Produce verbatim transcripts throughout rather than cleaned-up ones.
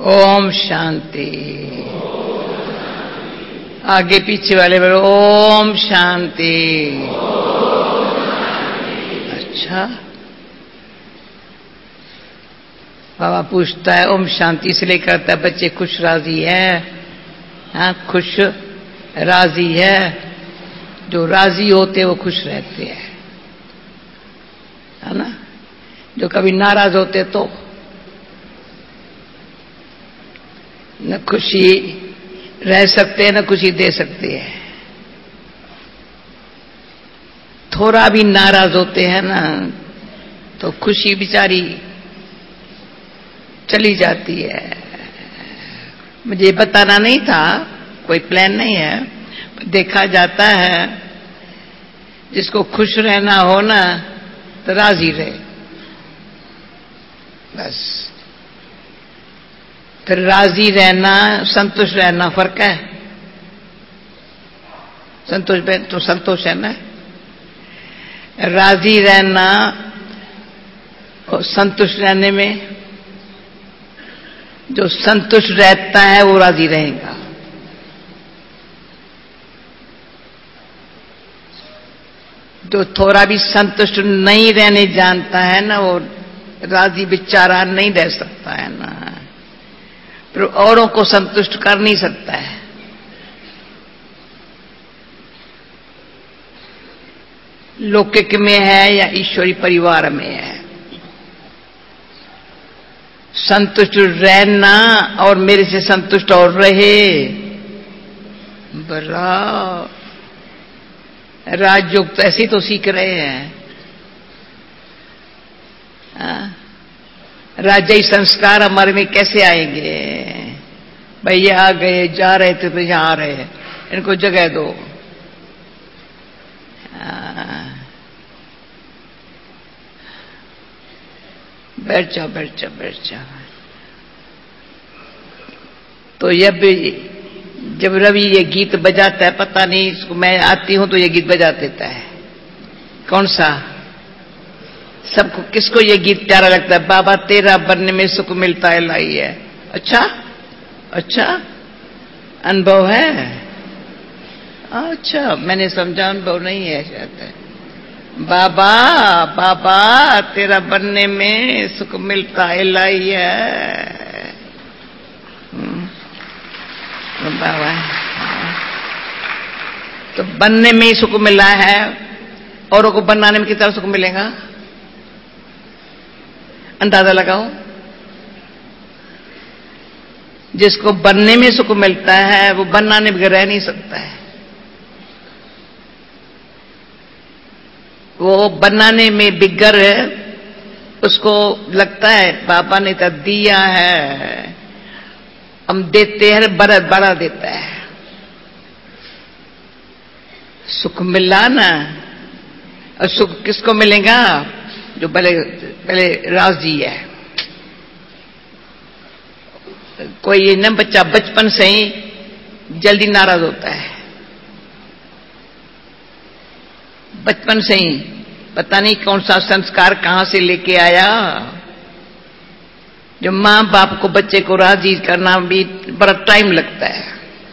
ओम शांति। आगे पीछे वाले बोलो ओम शांति। अच्छा, बाबा पूछता है ओम शांति इसलिए करता है बच्चे खुश राजी है। हाँ, खुश राजी है। जो राजी होते वो खुश रहते हैं, है ना। जो कभी नाराज होते तो न खुशी रह सकते हैं न खुशी दे सकते हैं। थोड़ा भी नाराज होते हैं ना तो खुशी बेचारी चली जाती है। मुझे बताना नहीं था, कोई प्लान नहीं है, देखा जाता है जिसको खुश रहना हो ना तो राजी रहे बस। फिर राजी रहना संतुष्ट रहना फर्क है। संतोष में तो संतोष है ना, राजी रहना और संतुष्ट रहने में। जो संतुष्ट रहता है वो राजी रहेगा। जो थोड़ा भी संतुष्ट नहीं रहने जानता है ना वो राजी बेचारा नहीं रह सकता है ना, फिर औरों को संतुष्ट कर नहीं सकता है। लौकिक में है या ईश्वरी परिवार में है, संतुष्ट रहना और मेरे से संतुष्ट और रहे बड़ा राजयोग तो ऐसे तो सीख रहे हैं। राजयी संस्कार हमारे में कैसे आएंगे? भैया आ गए जा रहे थे तो यहां आ रहे हैं, इनको जगह दो। बैठ जाओ बैठ जाओ बैठ जाओ। तो जब जब रवि ये गीत बजाता है, पता नहीं इसको मैं आती हूं तो ये गीत बजा देता है। कौन सा? सबको किसको ये गीत प्यारा लगता है? बाबा तेरा बनने में सुख मिलता है लाई है। अच्छा अच्छा, अनुभव है। अच्छा, मैंने समझा अनुभव नहीं है शायद। बाबा बाबा तेरा बनने में सुख मिलता है लाई है। बाबा तो बनने में ही सुख मिला है, औरों को बनाने में कितना सुख मिलेगा? अंदाजा लगाओ। जिसको बनने में सुख मिलता है वो बनाने बगैर रह नहीं सकता है। वो बनाने में बिगर उसको लगता है बाबा ने तो दिया है, हम देते हैं बड़ा बड़ा देता है। सुख मिला ना, और सुख किसको मिलेगा? जो भले भले राजी है। कोई ये न बच्चा बचपन से ही जल्दी नाराज होता है, बचपन से ही पता नहीं कौन सा संस्कार कहां से लेके आया। जो मां बाप को बच्चे को राजी करना भी बड़ा टाइम लगता है।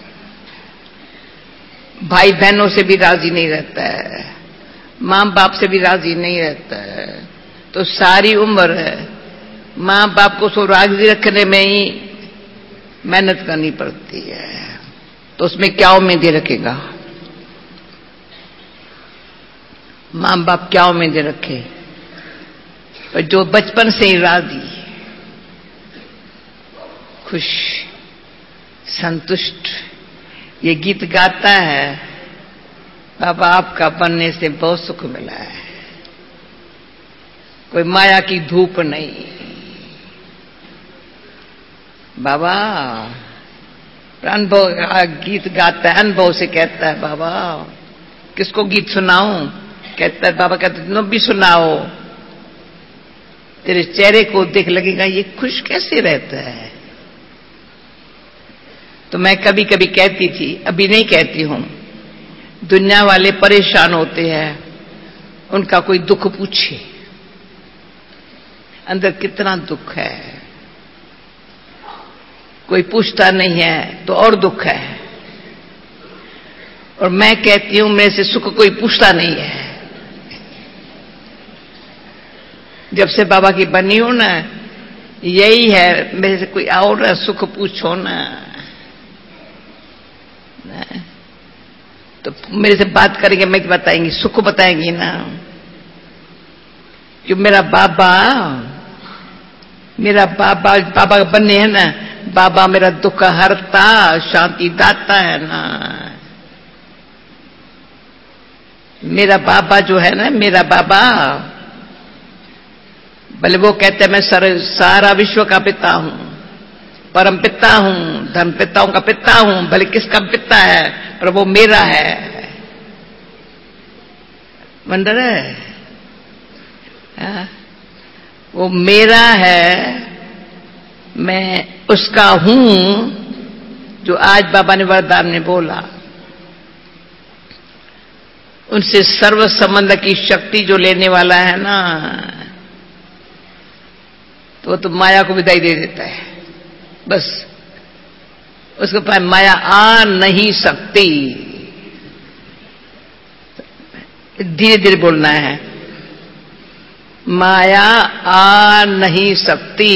भाई बहनों से भी राजी नहीं रहता है, मां बाप से भी राजी नहीं रहता है। तो सारी उम्र मां बाप को सो राजी रखने में ही मेहनत करनी पड़ती है। तो उसमें क्या उम्मीदें रखेगा? मां बाप क्या उम्मीदें रखे? पर जो बचपन से ही राजी, खुश, संतुष्ट ये गीत गाता है, बाबा आपका बनने से बहुत सुख मिला है। कोई माया की धूप नहीं। बाबा अनुभव गीत गाता है, अनुभव से कहता है बाबा किसको गीत सुनाऊं? कहता है बाबा कहते तुम भी सुनाओ, तेरे चेहरे को देख लगेगा ये खुश कैसे रहता है। तो मैं कभी कभी कहती थी, अभी नहीं कहती हूं, दुनिया वाले परेशान होते हैं, उनका कोई दुख पूछे, अंदर कितना दुख है। कोई पूछता नहीं है तो और दुख है। और मैं कहती हूं मेरे से सुख कोई पूछता नहीं है। जब से बाबा की बनी हूं ना, यही है, मेरे से कोई और सुख पूछो ना, तो मेरे से बात करेंगे, मैं बताएंगी, सुख बताएंगी ना। कि मेरा बाबा मेरा बाबा बाबा बने है ना, बाबा मेरा दुख हरता शांति दाता है ना। मेरा बाबा जो है ना, मेरा बाबा, भले वो कहते हैं मैं सर, सारा विश्व का पिता हूं, परम पिता हूं, धर्म पिताओं का पिता हूं, भले किसका पिता है, पर वो मेरा है। मंडर है, आ? वो मेरा है, मैं उसका हूं, जो आज बाबा ने वरदान में बोला। उनसे सर्व संबंध की शक्ति जो लेने वाला है ना, तो वो तो माया को विदाई दे देता है। बस उसके पास माया आ नहीं सकती। धीरे धीरे बोलना है, माया आ नहीं सकती।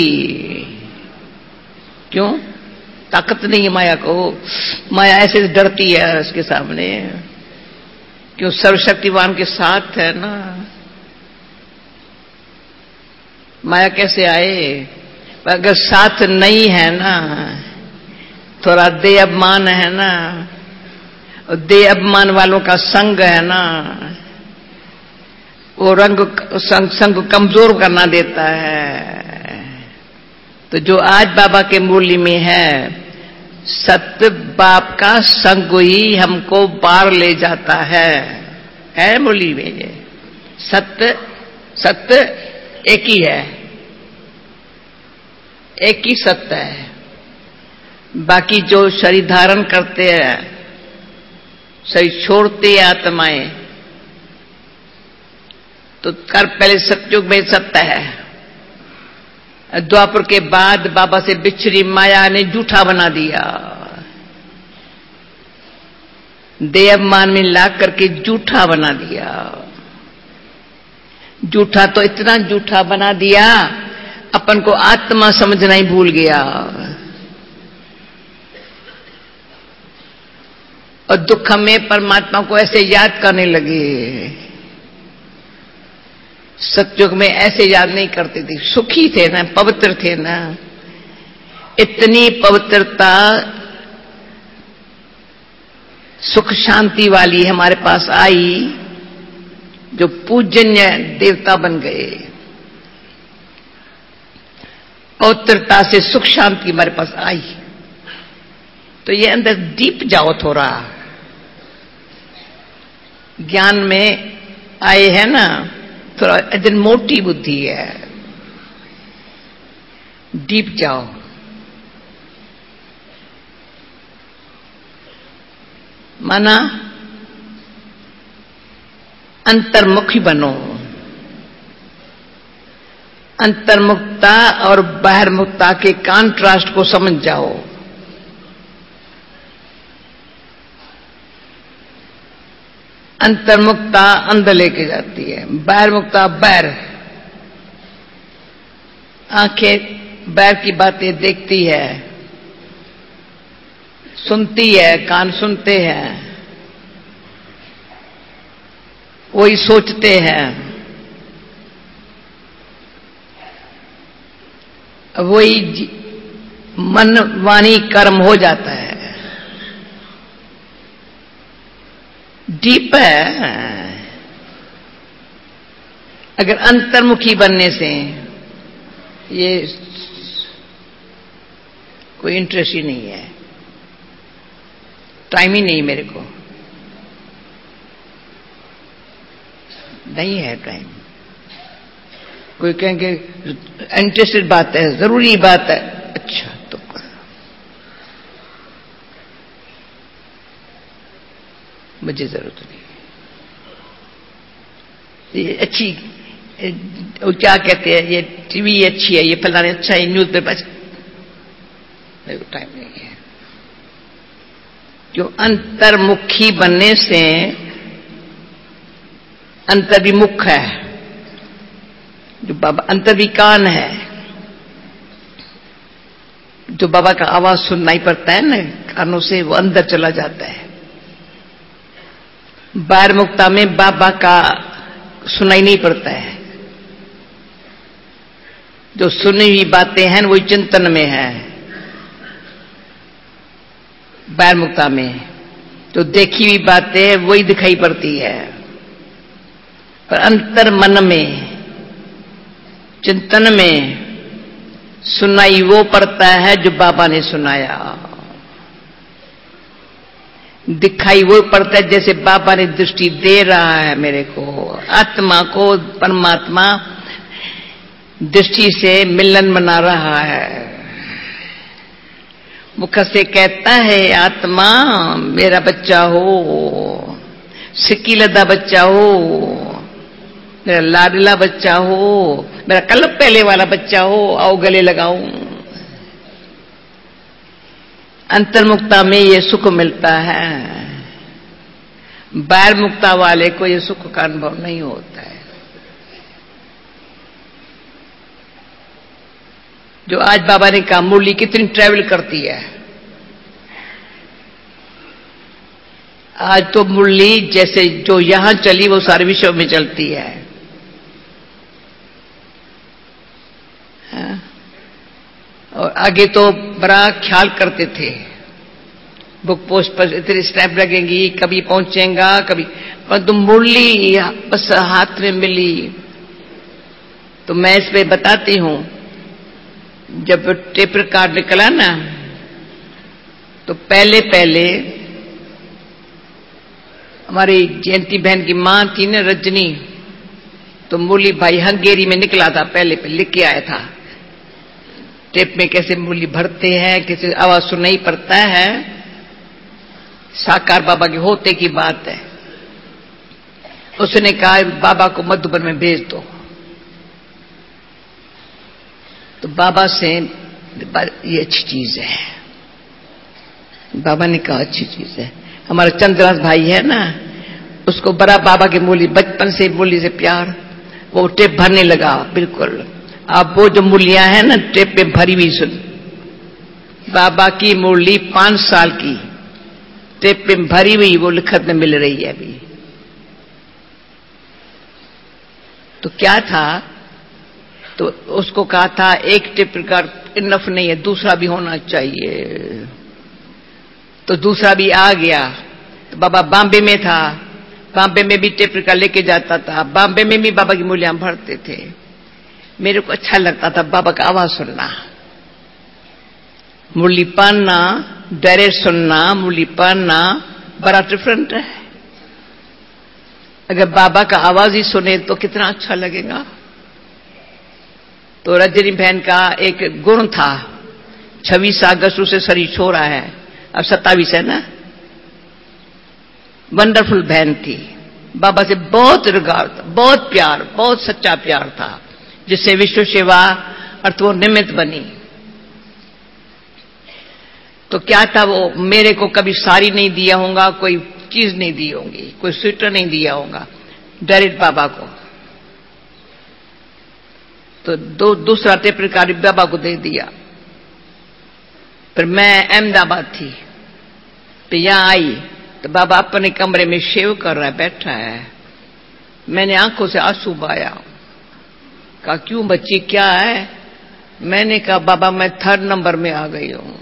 क्यों? ताकत नहीं है माया को। माया ऐसे डरती है उसके सामने, क्यों? सर्वशक्तिवान के साथ है ना। माया कैसे आए? अगर साथ नहीं है ना, थोड़ा देह अभिमान है ना, और देह अभिमान वालों का संग है ना, वो रंग संग, संग कमजोर करना देता है। तो जो आज बाबा के मूल्य में है, सत्य बाप का संग ही हमको पार ले जाता है। है मूल्य में ये सत्य, सत्य एक ही है, एक ही सत्य है। बाकी जो शरीर धारण करते हैं, शरीर छोड़ते हैं आत्माएं, तो कर पहले सतयुग में सत्य है, द्वापर के बाद बाबा से बिछड़ी माया ने झूठा बना दिया। देवमान में ला करके झूठा बना दिया। झूठा तो इतना झूठा बना दिया, अपन को आत्मा समझना ही भूल गया। और दुख में परमात्मा को ऐसे याद करने लगे। सतयुग में ऐसे याद नहीं करते थे, सुखी थे ना, पवित्र थे ना। इतनी पवित्रता सुख शांति वाली हमारे पास आई, जो पूजनीय देवता बन गए। पवित्रता से सुख शांति हमारे पास आई। तो ये अंदर डीप जाओ थोड़ा, ज्ञान में आए हैं ना, थोड़ा इधर मोटी बुद्धि है, डीप जाओ। माना अंतर्मुखी बनो। अंतर्मुखता और बाहरमुखता के कॉन्ट्रास्ट को समझ जाओ। अंतर्मुखता अंदर लेके जाती है, बाहरमुखता बाहर। आंखें बाहर की बातें देखती है, सुनती है, कान सुनते हैं, वही सोचते हैं, वही मन वाणी कर्म हो जाता है। डीप है। अगर अंतर्मुखी बनने से ये कोई इंटरेस्ट ही नहीं है, टाइम ही नहीं मेरे को, नहीं है टाइम। कोई कहेंगे इंटरेस्टेड बात है, जरूरी बात है, अच्छा तो मुझे जरूरत नहीं। ये अच्छी, वो क्या कहते हैं, ये टीवी अच्छी है, ये फलाने अच्छा है, न्यूज पेपर। मेरे को टाइम नहीं है। क्यों? अंतर्मुखी बनने से अंतर्विमुख है, जो बाबा अंतर्विकान है, जो बाबा का आवाज सुननाई पड़ता है ना कानों से, वो अंदर चला जाता है। बाहर मुक्ता में बाबा का सुनाई नहीं पड़ता है, जो सुनी हुई बातें हैं वही चिंतन में है। बाहर मुक्ता में तो देखी हुई बातें वही दिखाई पड़ती है, पर अंतर मन में चिंतन में सुनाई वो पड़ता है जो बाबा ने सुनाया, दिखाई वो पड़ता है जैसे बाबा ने दृष्टि दे रहा है मेरे को, आत्मा को परमात्मा दृष्टि से मिलन बना रहा है। मुख से कहता है आत्मा मेरा बच्चा हो, सिक्की लदा बच्चा हो, मेरा लाडला बच्चा हो, मेरा कल पहले वाला बच्चा हो, आओ गले लगाऊं। अंतर्मुक्ता में ये सुख मिलता है, बाहर मुक्ता वाले को ये सुख का अनुभव नहीं होता है। जो आज बाबा ने कहा मुरली कितनी ट्रैवल करती है, आज तो मुरली जैसे जो यहां चली वो सारे विश्व में चलती है। और आगे तो बड़ा ख्याल करते थे, बुक पोस्ट पर इतने स्टैम्प लगेंगी, कभी पहुंचेगा कभी, परंतु मुरली बस हाथ में मिली। तो मैं इस पे बताती हूं, जब टेप रिकॉर्ड निकला ना, तो पहले पहले हमारी जयंती बहन की मां थी ना रजनी, तो मुरली भाई हंगेरी में निकला था, पहले पे लिख के आया था टेप में कैसे मुरली भरते हैं, कैसे आवाज सुनाई पड़ता है। साकार बाबा के होते की बात है। उसने कहा बाबा को मधुबन में भेज दो, तो बाबा से ये अच्छी चीज है, बाबा ने कहा अच्छी चीज है। हमारा चंद्रदास भाई है ना, उसको बड़ा बाबा की मुरली, बचपन से मुरली से प्यार, वो टेप भरने लगा बिल्कुल। अब वो जो मुरलियां हैं ना टेप में भरी हुई, सुन बाबा की मुरली पांच साल की टेप में भरी हुई वो लिखत में मिल रही है अभी। तो क्या था, तो उसको कहा था एक टेप रिकॉर्ड इनफ नहीं है, दूसरा भी होना चाहिए। तो दूसरा भी आ गया। तो बाबा बॉम्बे में था, बॉम्बे में भी टेप रिकॉर्ड लेके जाता था, बॉम्बे में भी बाबा की मुरलियां भरते थे। मेरे को अच्छा लगता था बाबा का आवाज सुनना, मुरली पढ़ना, डायरेक्ट सुनना, मुरली पढ़ना बड़ा डिफरेंट है। अगर बाबा का आवाज ही सुने तो कितना अच्छा लगेगा। तो रजनी बहन का एक गुण था, छब्बीस अगस्त उसे शरीर छोड़ा है, अब सत्तावीस है ना। वंडरफुल बहन थी, बाबा से बहुत रिगार्ड, बहुत प्यार, बहुत सच्चा प्यार था, जिससे विश्व सेवा अर्थ वो निमित्त बनी। तो क्या था, वो मेरे को कभी साड़ी नहीं दिया होगा, कोई चीज नहीं दी होगी, कोई स्वेटर नहीं दिया होगा, डायरेक्ट बाबा को। तो दो दूसरा टेप रिकॉर्ड बाबा को दे दिया। फिर मैं अहमदाबाद थी, तो यहां आई तो बाबा अपने कमरे में शेव कर रहा है, बैठा है। मैंने आंखों से आंसू बहाया, कहा क्यों बच्ची क्या है? मैंने कहा बाबा मैं थर्ड नंबर में आ गई हूं,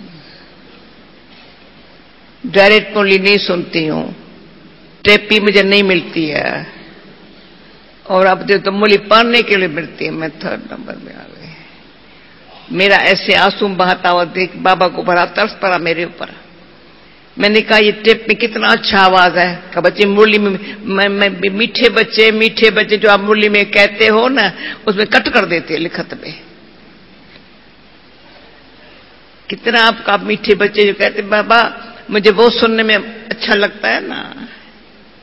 डायरेक्ट मुरली नहीं सुनती हूं, टेप भी मुझे नहीं मिलती है, और अब तो मुरली पढ़ने के लिए मिलती है, मैं थर्ड नंबर में आ गई। मेरा ऐसे आंसू बहाता हुआ देख बाबा को बड़ा तरस पड़ा मेरे ऊपर। मैंने कहा ये टेप में कितना अच्छा आवाज है। कहा बच्चे मुरली में मैं, मैं, मीठे बच्चे मीठे बच्चे जो आप मुरली में कहते हो ना, उसमें कट कर देते लिखत में। कितना आपका मीठे बच्चे जो कहते बाबा मुझे वो सुनने में अच्छा लगता है ना।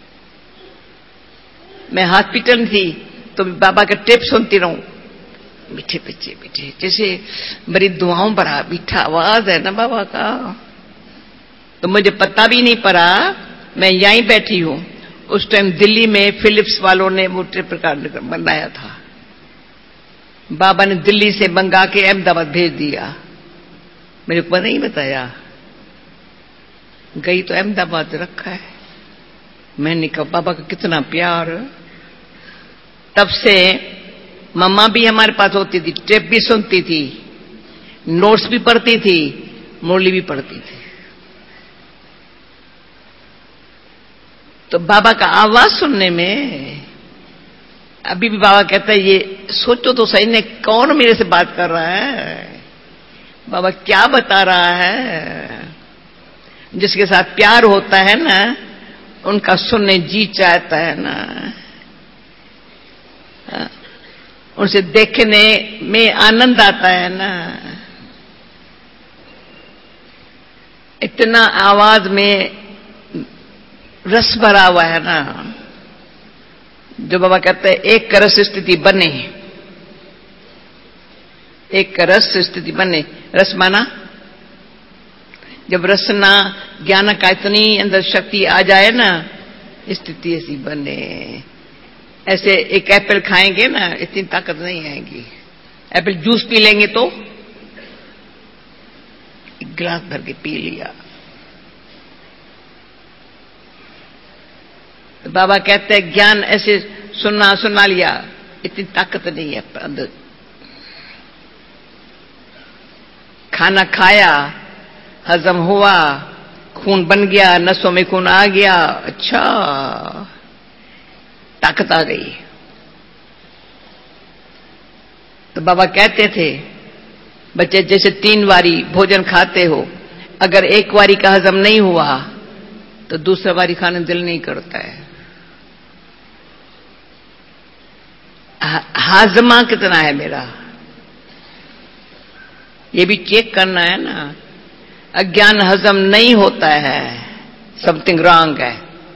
मैं हॉस्पिटल थी तो बाबा का टेप सुनती रहूं, मीठे बच्चे मीठे, जैसे बड़ी दुआओं भरा मीठा आवाज है ना बाबा का। तो मुझे पता भी नहीं पड़ा, मैं यहीं बैठी हूं। उस टाइम दिल्ली में फिलिप्स वालों ने वो टेप रिकॉर्डर बनाया था। बाबा ने दिल्ली से मंगा के अहमदाबाद भेज दिया, मेरे को नहीं बताया। गई तो अहमदाबाद रखा है। मैंने कहा बाबा का कितना प्यार। तब से मम्मा भी हमारे पास होती थी, टेप भी सुनती थी, नोट्स भी पढ़ती थी, मुरली भी पढ़ती थी। तो बाबा का आवाज सुनने में अभी भी बाबा कहता है, ये सोचो तो सही ने, कौन मेरे से बात कर रहा है, बाबा क्या बता रहा है। जिसके साथ प्यार होता है ना, उनका सुनने जी चाहता है ना, उनसे देखने में आनंद आता है ना। इतना आवाज में रस भरा हुआ है ना, जो बाबा कहते हैं एक रस स्थिति बने, एक रस स्थिति बने। रस माना जब रसना ज्ञान का इतनी अंदर शक्ति आ जाए ना, स्थिति ऐसी बने। ऐसे एक एप्पल खाएंगे ना, इतनी ताकत नहीं आएगी। एप्पल जूस पी लेंगे तो एक गिलास भर के पी लिया। तो बाबा कहते हैं ज्ञान ऐसे सुनना सुना लिया, इतनी ताकत नहीं है अंदर। खाना खाया, हजम हुआ, खून बन गया, नसों में खून आ गया, अच्छा ताकत आ गई। तो बाबा कहते थे बच्चे जैसे तीन बारी भोजन खाते हो, अगर एक बारी का हजम नहीं हुआ तो दूसरा बारी खाने दिल नहीं करता है। हाजमा कितना है मेरा, ये भी चेक करना है ना। अज्ञान हजम नहीं होता है, समथिंग रॉन्ग है।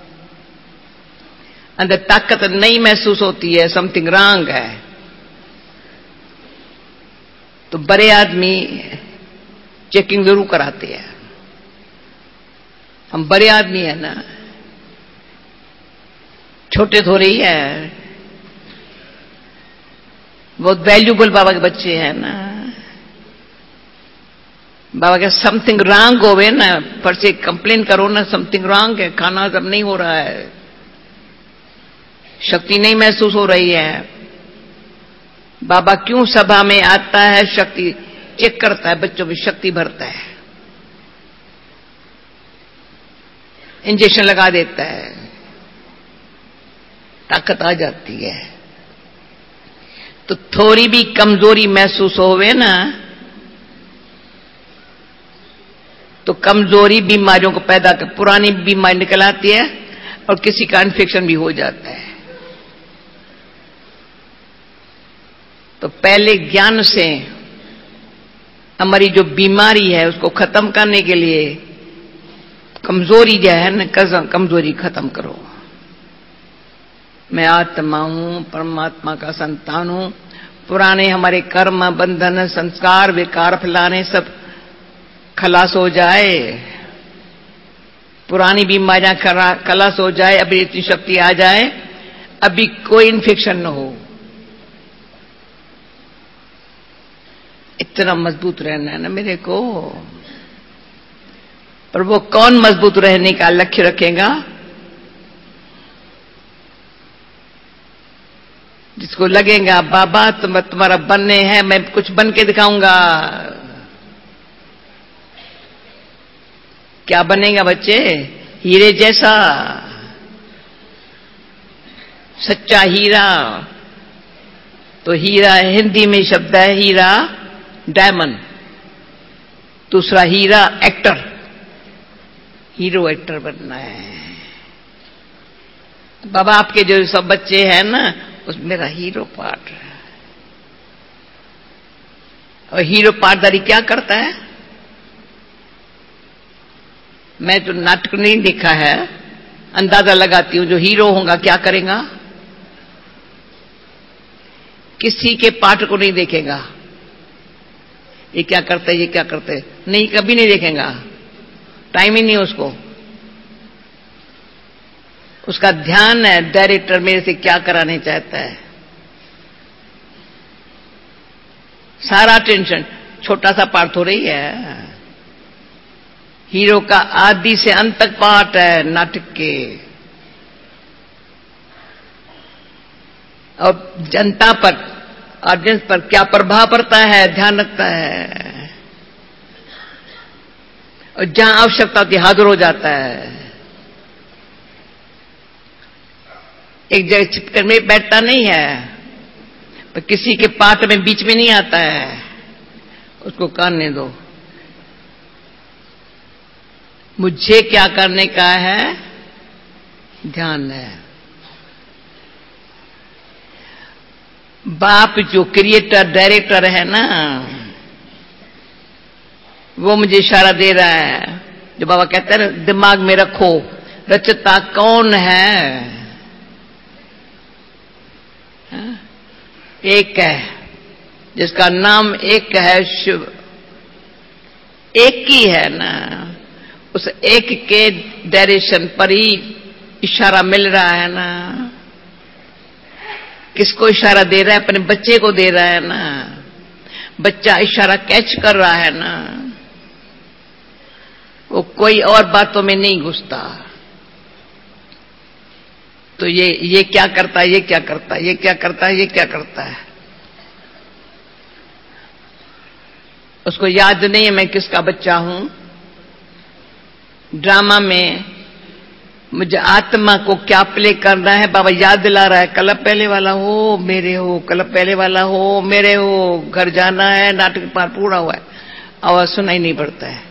अंदर ताकत नहीं महसूस होती है, समथिंग रॉन्ग है। तो बड़े आदमी चेकिंग जरूर कराते हैं। हम बड़े आदमी है ना, छोटे थोड़े ही है, बहुत वैल्यूबल बाबा के बच्चे हैं ना। बाबा के समथिंग रॉन्ग होवे ना, पर से कंप्लेन करो ना, समथिंग रॉन्ग है, खाना सब नहीं हो रहा है, शक्ति नहीं महसूस हो रही है। बाबा क्यों सभा में आता है, शक्ति चेक करता है, बच्चों में शक्ति भरता है, इंजेक्शन लगा देता है, ताकत आ जाती है। तो थोड़ी भी कमजोरी महसूस होवे ना, तो कमजोरी बीमारियों को पैदा कर, पुरानी बीमारी निकल आती है और किसी का इन्फेक्शन भी हो जाता है। तो पहले ज्ञान से हमारी जो बीमारी है उसको खत्म करने के लिए कमजोरी जो है ना, कमजोरी खत्म करो। मैं आत्मा हूं, परमात्मा का संतान हूं। पुराने हमारे कर्म, बंधन, संस्कार, विकार फैलाने सब खलास हो जाए, पुरानी बीमारियां खलास हो जाए, अभी इतनी शक्ति आ जाए, अभी कोई इन्फेक्शन न हो। इतना मजबूत रहना है ना मेरे को। पर वो कौन मजबूत रहने का लक्ष्य रखेगा? जिसको लगेगा बाबा तुम तुम्हारा बनने है, मैं कुछ बन के दिखाऊंगा। क्या बनेगा बच्चे? हीरे जैसा, सच्चा हीरा। तो हीरा हिंदी में शब्द है हीरा, डायमंड। दूसरा हीरा एक्टर, हीरो एक्टर बनना है। बाबा आपके जो सब बच्चे हैं ना, उसमें मेरा हीरो पार्ट है। और हीरो पार्टदारी क्या करता है? मैं तो नाटक नहीं देखा है, अंदाजा लगाती हूं जो हीरो होगा क्या करेगा। किसी के पाठ को नहीं देखेगा, ये क्या करते ये क्या करते नहीं, कभी नहीं देखेगा, टाइम ही नहीं उसको। उसका ध्यान है डायरेक्टर मेरे से क्या कराने चाहता है, सारा टेंशन। छोटा सा पार्ट हो रही है, हीरो का आदि से अंत तक पार्ट है नाटक के। और जनता पर, ऑडियंस पर क्या प्रभाव पड़ता है, ध्यान रखता है। और जहां आवश्यकता होती हाजिर हो जाता है, एक जगह छिपकर में बैठता नहीं है, पर किसी के पाठ में बीच में नहीं आता है, उसको करने दो। मुझे क्या करने का है, ध्यान है। बाप जो क्रिएटर डायरेक्टर है ना, वो मुझे इशारा दे रहा है। जो बाबा कहते हैं ना, दिमाग में रखो रचता कौन है, हा? एक है, जिसका नाम एक है, शिव। एक ही है ना, उस एक के डायरेक्शन पर ही इशारा मिल रहा है ना। किसको इशारा दे रहा है, अपने बच्चे को दे रहा है ना। बच्चा इशारा कैच कर रहा है ना, वो कोई और बातों में नहीं घुसता। तो ये ये क्या करता है, ये क्या करता है, ये क्या करता है, ये क्या करता है, उसको याद नहीं है मैं किसका बच्चा हूं। ड्रामा में मुझे आत्मा को क्या प्ले करना है, बाबा याद दिला रहा है। कल पहले वाला हो मेरे हो, कल पहले वाला हो मेरे हो, घर जाना है, नाटक पार पूरा हुआ है, आवाज सुनाई नहीं पड़ता है।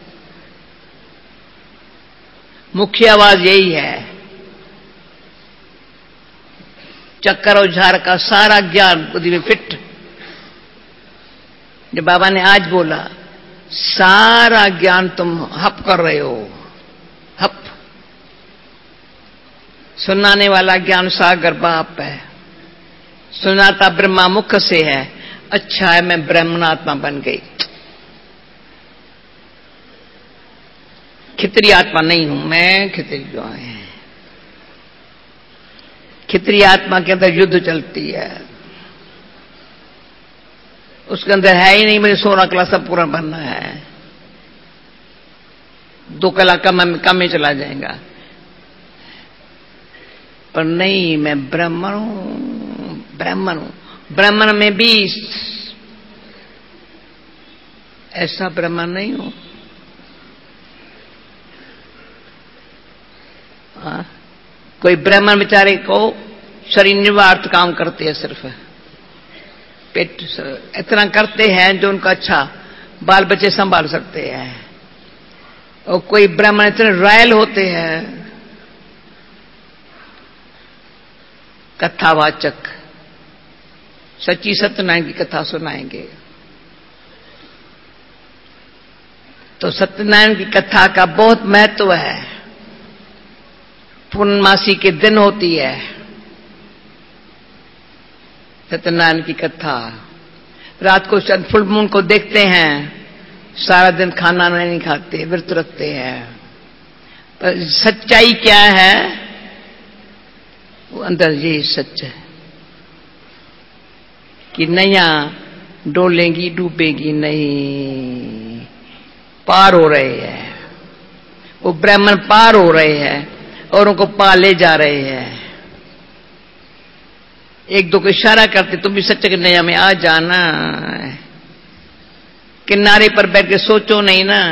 मुख्य आवाज यही है। चक्कर और झार का सारा ज्ञान बुद्धि में फिट। जब बाबा ने आज बोला सारा ज्ञान तुम हप कर रहे हो, हप। सुनाने वाला ज्ञान सागर बाप है, सुनाता ब्रह्मा मुख से है। अच्छा है मैं ब्रह्मणात्मा बन गई, खितरी आत्मा नहीं हूं मैं, खितरी जो है। खितरी आत्मा के अंदर युद्ध चलती है, उसके अंदर है ही नहीं मुझे सोलह कला सब पूरा बनना है, दो कला कम कम में चला जाएगा। पर नहीं, मैं ब्राह्मण हूं, ब्राह्मण हूं। ब्राह्मण में भी ऐसा ब्राह्मण नहीं हूं। हाँ? कोई ब्राह्मण बेचारे को शरीर निर्वार्थ काम करते हैं, सिर्फ पेट इतना करते हैं जो उनका अच्छा बाल बच्चे संभाल सकते हैं। और कोई ब्राह्मण इतने रॉयल होते हैं, कथावाचक, सच्ची सत्यनारायण की कथा सुनाएंगे। तो सत्यनारायण की कथा का बहुत महत्व है। पूर्णमासी के दिन होती है सत्यनारायण की कथा। रात को फुल मून को देखते हैं, सारा दिन खाना नहीं खाते, व्रत रखते हैं। पर सच्चाई क्या है, वो अंदर ये सच है कि नैया डोलेंगी डूबेगी नहीं, पार हो रहे हैं। वो ब्राह्मण पार हो रहे हैं और उनको पार ले जा रहे हैं। एक दो को इशारा करते, तुम भी सच्चे के नैया में आ जाना। किनारे पर बैठ के सोचो नहीं ना।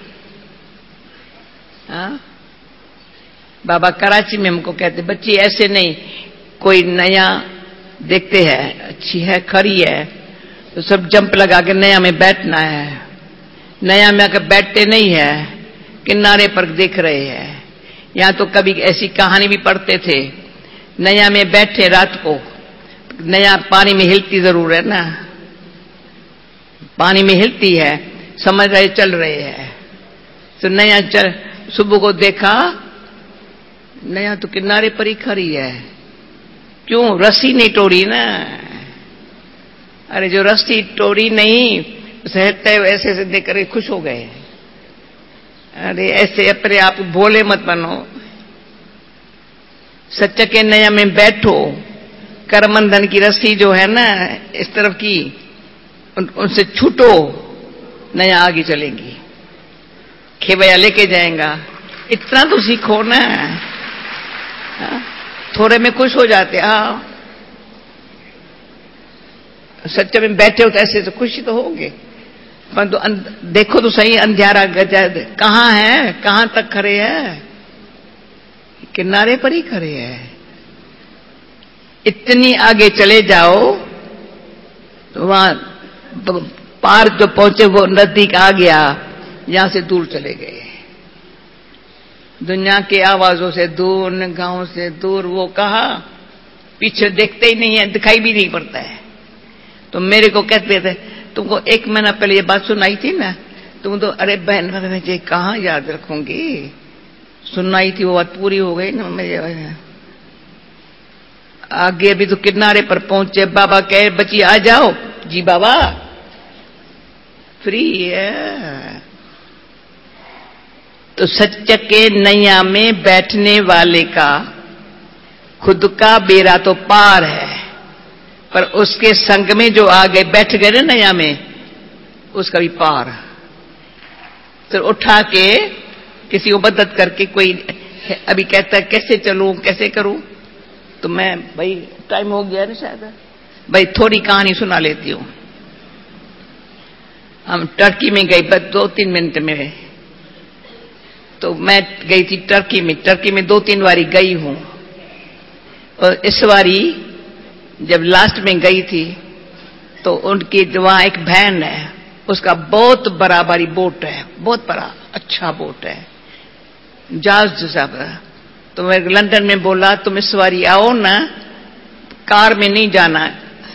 हाँ? बाबा कराची में हमको कहते, बच्ची ऐसे नहीं, कोई नया देखते हैं अच्छी है खरी है तो सब जंप लगा के नया में बैठना है। नया में आकर बैठते नहीं है, किनारे पर देख रहे हैं। यहां तो कभी ऐसी कहानी भी पढ़ते थे, नया में बैठे रात को, नया पानी में हिलती जरूर है ना, पानी में हिलती है, समझ रहे चल रहे हैं। तो नया चल, सुबह को देखा नया तो किनारे पर ही खड़ी है, क्यों रस्सी नहीं तोड़ी ना, अरे जो रस्सी टोरी नहीं सहते ऐसे ऐसे देख कर खुश हो गए। अरे ऐसे अपने आप भोले मत बनो, सच्चे के नया में बैठो। करमंधन की रस्सी जो है ना इस तरफ की, उन, उनसे छूटो, नया आगे चलेंगी, खेवया लेके जाएगा। इतना तो सीखो ना, हा? थोड़े में खुश हो जाते। हाँ सच्चे में बैठे हो तो ऐसे तो खुशी तो होंगे, परंतु तो देखो तो सही अंधियारा गजद कहां है, कहां तक खड़े हैं, किनारे पर ही खड़े हैं। इतनी आगे चले जाओ तो वहां पार जो पहुंचे वो नजदीक आ गया, यहां से दूर चले गए, दुनिया की आवाजों से दूर, गांव से दूर। वो कहा पीछे देखते ही नहीं है, दिखाई भी नहीं पड़ता है। तो मेरे को कहते थे तुमको एक महीना पहले ये बात सुनाई थी ना, तुम तो अरे बहन मुझे कहां याद रखूंगी, सुनाई थी वो बात पूरी हो गई ना। मैं आगे अभी तो किनारे पर पहुंचे, बाबा कहे बच्ची आ जाओ। जी बाबा फ्री है। तो सच्चे के नैया में बैठने वाले का खुद का बेड़ा तो पार है, पर उसके संग में जो आगे बैठ गए ना नैया में, उसका भी पार। तो उठा के किसी को मदद करके, कोई अभी कहता है कैसे चलूं कैसे करूं, तो मैं भाई टाइम हो गया ना शायद, भाई थोड़ी कहानी सुना लेती हूं। हम टर्की में गई बस दो तीन मिनट में, तो मैं गई थी टर्की में। टर्की में दो तीन बारी गई हूं, और इस बारी जब लास्ट में गई थी तो उनकी वहां एक बहन है, उसका बहुत बड़ा बड़ी बोट है, बहुत बड़ा अच्छा बोट है, जहाज जैसा बड़ा। तो मैं लंदन में बोला तुम इस बारी आओ ना, कार में नहीं जाना,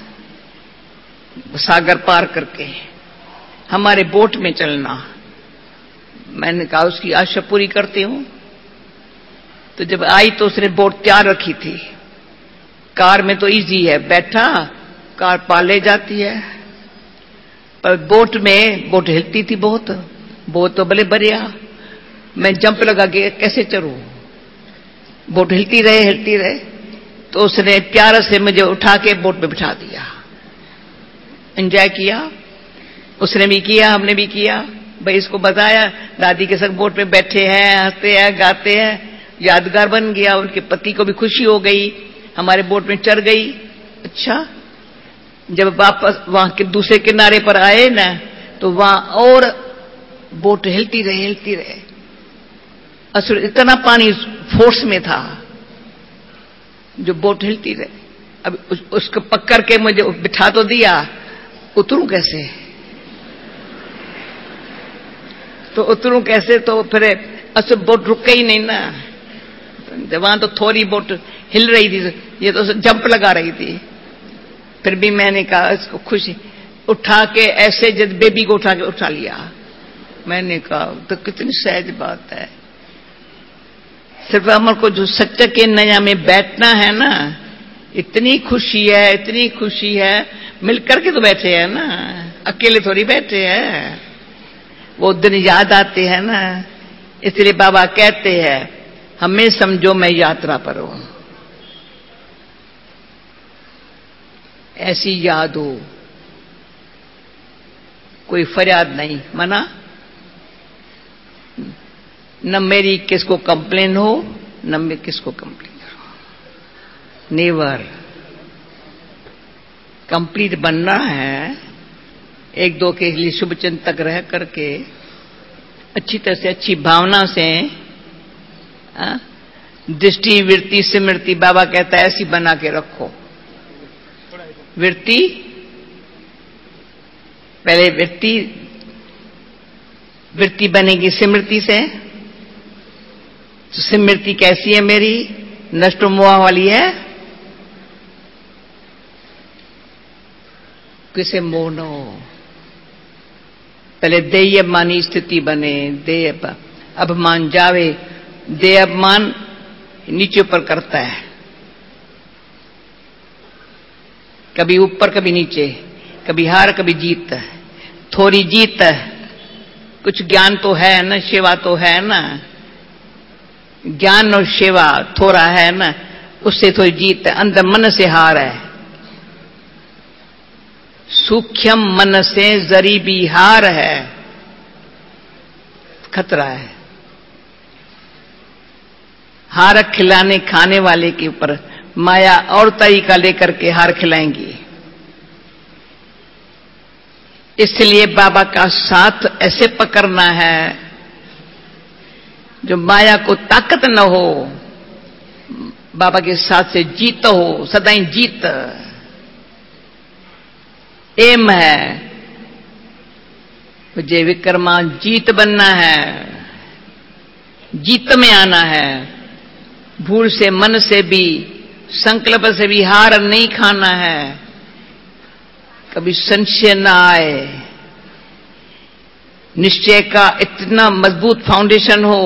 सागर पार करके हमारे बोट में चलना। मैंने कहा उसकी आशा पूरी करती हूं। तो जब आई तो उसने बोट तैयार रखी थी। कार में तो इजी है, बैठा कार पार ले जाती है, पर बोट में बोट हिलती थी बहुत, बोट तो भले बढ़िया, मैं जंप लगा के कैसे चलूं, बोट हिलती रहे हिलती रहे। तो उसने प्यार से मुझे उठा के बोट में बिठा दिया, एंजॉय किया, उसने भी किया हमने भी किया। भाई इसको बताया दादी के संग बोट में बैठे हैं, हंसते हैं गाते हैं, यादगार बन गया। उनके पति को भी खुशी हो गई, हमारे बोट में चढ़ गई। अच्छा जब वापस वहां के दूसरे किनारे पर आए ना, तो वहां और बोट हिलती रहे हिलती रहे, असुर इतना पानी फोर्स में था जो बोट हिलती रहे। अब उस, उसको पकड़ के मुझे बिठा तो दिया, उतरूं कैसे, तो उतरूं कैसे, तो फिर असुर बोट रुक ही नहीं ना, वहां तो थोड़ी बोट हिल रही थी, ये तो जंप लगा रही थी। फिर भी मैंने कहा इसको खुशी उठा के ऐसे जब बेबी को उठा के उठा लिया। मैंने कहा तो कितनी सहज बात है। सिर्फ हमर को जो सच्चे के नया में बैठना है ना, इतनी खुशी है इतनी खुशी है। मिलकर के तो बैठे हैं ना, अकेले थोड़ी बैठे हैं, वो दिन याद आते हैं ना। इसलिए बाबा कहते हैं हमें समझो मैं यात्रा पर हूं, ऐसी याद हो, कोई फरियाद नहीं, मना न मेरी किसको कंप्लेन हो, न मैं किसको कंप्लेन करूं। नेवर, कंप्लीट बनना है। एक दो के लिए शुभ चिंतक रह करके अच्छी तरह से अच्छी भावना से आ, दृष्टि वृत्ति स्मृति बाबा कहता है ऐसी बना के रखो। वृत्ति पहले वृत्ति वृत्ति बनेगी स्मृति से। तो स्मृति कैसी है मेरी, नष्ट मोह वाली है, किसे मोह न हो। पहले देय अभिमानी स्थिति बने, देय अभिमान जावे। देय अभिमान नीचे ऊपर करता है, कभी ऊपर कभी नीचे, कभी हार कभी जीत, थोड़ी जीत, कुछ ज्ञान तो है ना, सेवा तो है ना, ज्ञान और सेवा थोड़ा है ना, उससे थोड़ी जीत है। अंदर मन से हार है, सूक्ष्म मन से जरी भी हार है, खतरा है। हार खिलाने खाने वाले के ऊपर माया और तरीका लेकर के हार खिलाएंगी। इसलिए बाबा का साथ ऐसे पकड़ना है जो माया को ताकत न हो, बाबा के साथ से जीत हो, सदाई जीत एम है। मुझे विक्रमा जीत बनना है, जीत में आना है। भूल से मन से भी संकल्प से भी हार नहीं खाना है, कभी संशय ना आए। निश्चय का इतना मजबूत फाउंडेशन हो,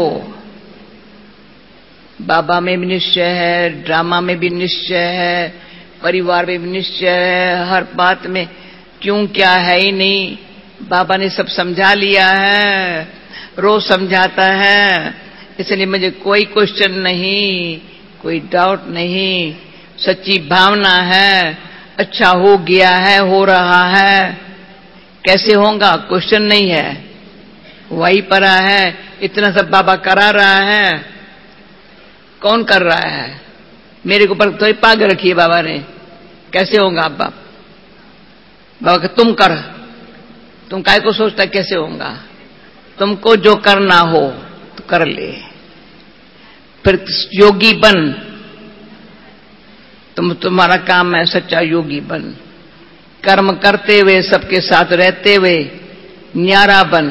बाबा में भी निश्चय है, ड्रामा में भी निश्चय है, परिवार में भी निश्चय है, हर बात में क्यों क्या है ही नहीं, बाबा ने सब समझा लिया है, रोज समझाता है, इसलिए मुझे कोई क्वेश्चन नहीं, कोई डाउट नहीं, सच्ची भावना है, अच्छा हो गया है, हो रहा है, कैसे होगा क्वेश्चन नहीं है, वही परा है, इतना सब बाबा करा रहा है, कौन कर रहा है? मेरे ऊपर तो पाग रखी है बाबा ने, कैसे होगा अब बाप? बाबा का तुम कर, तुम काय को सोचता कैसे होगा? तुमको जो करना हो तो कर ले, फिर योगी बन, तुम तुम्हारा काम है सच्चा योगी बन, कर्म करते हुए सबके साथ रहते हुए न्यारा बन,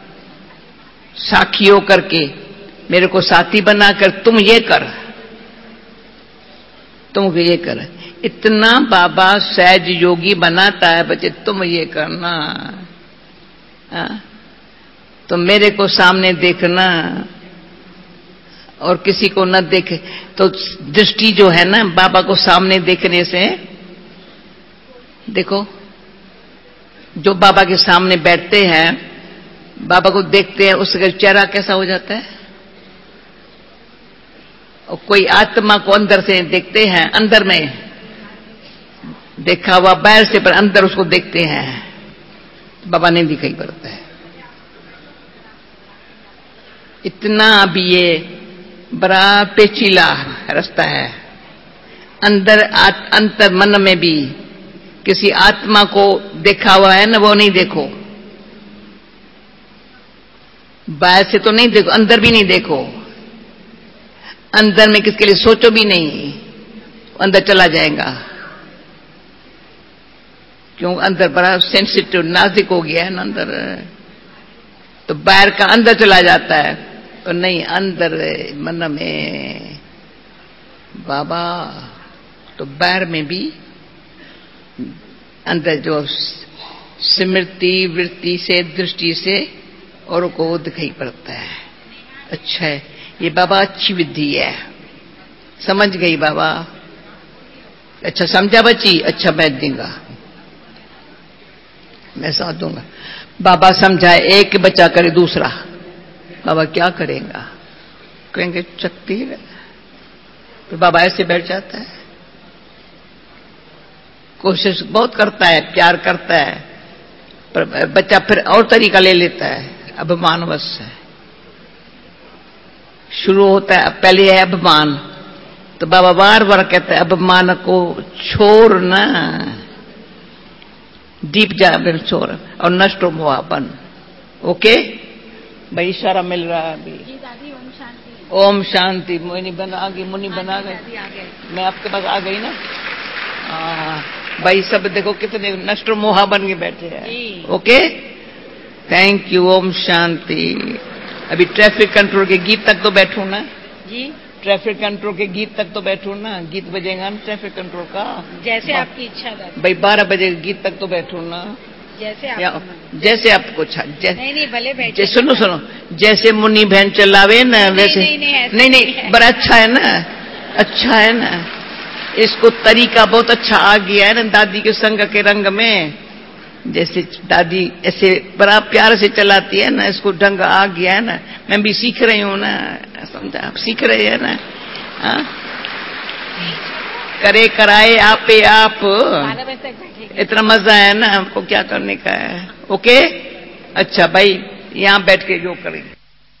साखी हो करके मेरे को साथी बनाकर तुम ये कर, तुम ये कर। इतना बाबा सहज योगी बनाता है बच्चे, तुम ये करना, आ? तो मेरे को सामने देखना और किसी को न देखे। तो दृष्टि जो है ना, बाबा को सामने देखने से, देखो जो बाबा के सामने बैठते हैं, बाबा को देखते हैं, उसका चेहरा कैसा हो जाता है। और कोई आत्मा को अंदर से देखते हैं, अंदर में देखा हुआ बाहर से, पर अंदर उसको देखते हैं, बाबा नहीं दिखाई पड़ता है। इतना भी ये बड़ा पेचीला रास्ता है। अंदर अंतर मन में भी किसी आत्मा को देखा हुआ है ना, वो नहीं देखो, बाहर से तो नहीं देखो, अंदर भी नहीं देखो, अंदर में किसके लिए सोचो भी नहीं, अंदर चला जाएगा। क्यों? अंदर बड़ा सेंसिटिव नाजुक हो गया है ना अंदर, तो बाहर का अंदर चला जाता है, तो नहीं अंदर मन में बाबा, तो बाहर में भी अंदर जो स्मृति वृत्ति से दृष्टि से और को दिखाई पड़ता है। अच्छा है ये बाबा, अच्छी विधि है, समझ गई बाबा? अच्छा समझा बच्ची? अच्छा बैठ देगा, मैं साथ दूंगा। बाबा समझाए, एक बच्चा करे दूसरा, बाबा क्या करेगा? कहेंगे शक्ति है, तो बाबा ऐसे बैठ जाता है। कोशिश बहुत करता है, प्यार करता है, पर बच्चा फिर और तरीका ले लेता है, अभिमानवश है। शुरू होता है, पहले है अभिमान, तो बाबा बार बार कहते हैं अभिमान को छोड़ना, डीप जा फिर छोड़ और नष्ट हुआ बन। ओके भाई, इशारा मिल रहा है अभी। दादी ओम शांति। ओम शांति। मुनि बन आ गई, मुनि बना गई, मैं आपके पास आ गई ना। आ, भाई सब देखो कितने नष्ट मोहा बन के बैठे हैं। Okay thank you. ओम शांति। अभी ट्रैफिक कंट्रोल के गीत तक तो बैठू ना जी, ट्रैफिक कंट्रोल के गीत तक तो बैठू ना, गीत बजेगा ना ट्रैफिक कंट्रोल का, जैसे आपकी इच्छा दादी। भाई बारह बजे गीत तक तो बैठू ना, जैसे आप जैसे आपको अच्छा। नहीं नहीं भले बैठे। सुनो सुनो, जैसे मुन्नी बहन चलावे ना वैसे। नहीं नहीं, नहीं नहीं, नहीं बड़ा अच्छा है ना, अच्छा है ना, इसको तरीका बहुत अच्छा आ गया है ना दादी के संग के रंग में। जैसे दादी ऐसे बड़ा प्यार से चलाती है ना, इसको ढंग आ गया है ना, मैं भी सीख रही हूँ ना, समझा, आप सीख रहे हैं ना। हाँ, करे कराए आपे आप, इतना मजा है ना, हमको क्या करने का है। ओके, अच्छा भाई, यहाँ बैठ के जो करेंगे।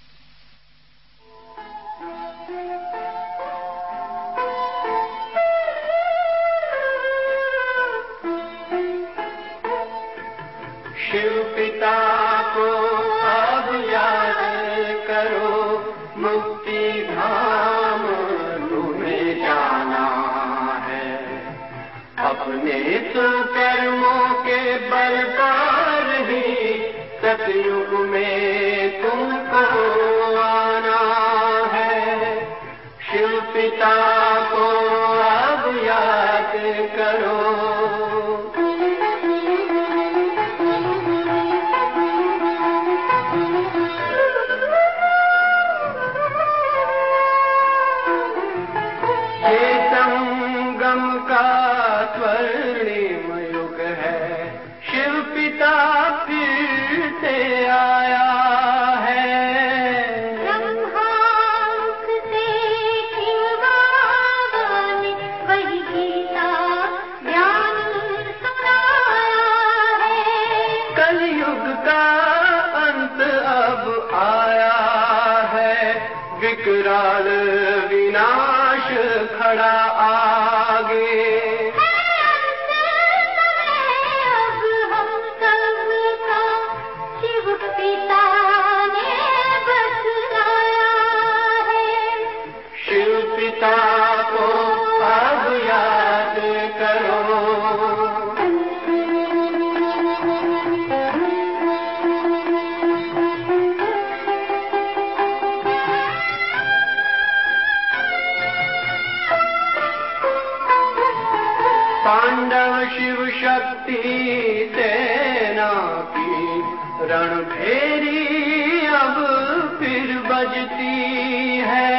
शिव पिता को अब याद करो, मुक्ति धाम तुम्हें जाना है। अपने कर्मों के बल पर ही सतयुग में तुमको आना है। शिव पिता को अब याद करो। स्वर्णिम युग है, शिव पिता फिर से आया है। ब्रह्मामुख से शिव बाबा ने वही गीता ज्ञान सुनाया है। कलयुग का अंत अब आया है, विकराल विनाश खड़ा आगे। को अब याद करो। पांडव शिव शक्ति सेना की रणभेरी अब फिर बजती है।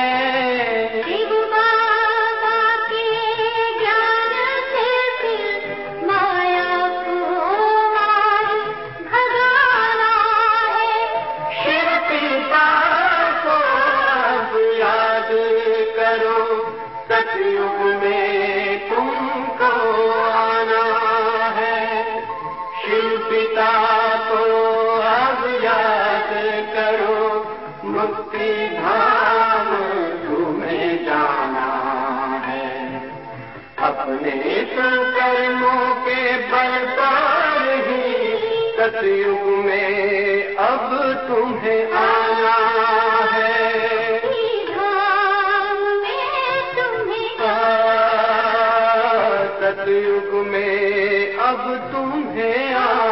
सतयुग में तुमको आना है। शिव पिता को अब याद करो, मुक्ति धाम तुम्हें जाना है। अपने कर्मों के बल पर ही सतयुग में अब तुम्हें आना है। सतयुग में अब तुम्हें आ